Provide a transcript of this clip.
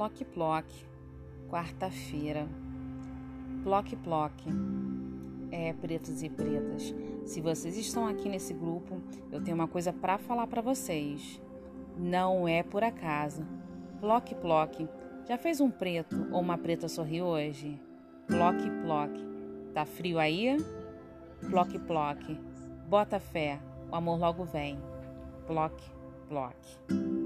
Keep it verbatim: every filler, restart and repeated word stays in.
Ploc Ploc, quarta-feira. Ploc Ploc. É, pretos e pretas, se vocês estão aqui nesse grupo, eu tenho uma coisa para falar para vocês. Não é por acaso. Ploc Ploc. Já fez um preto ou uma preta sorrir hoje? Ploc Ploc. Tá frio aí? Ploc Ploc. Bota fé, o amor logo vem. Ploc Ploc.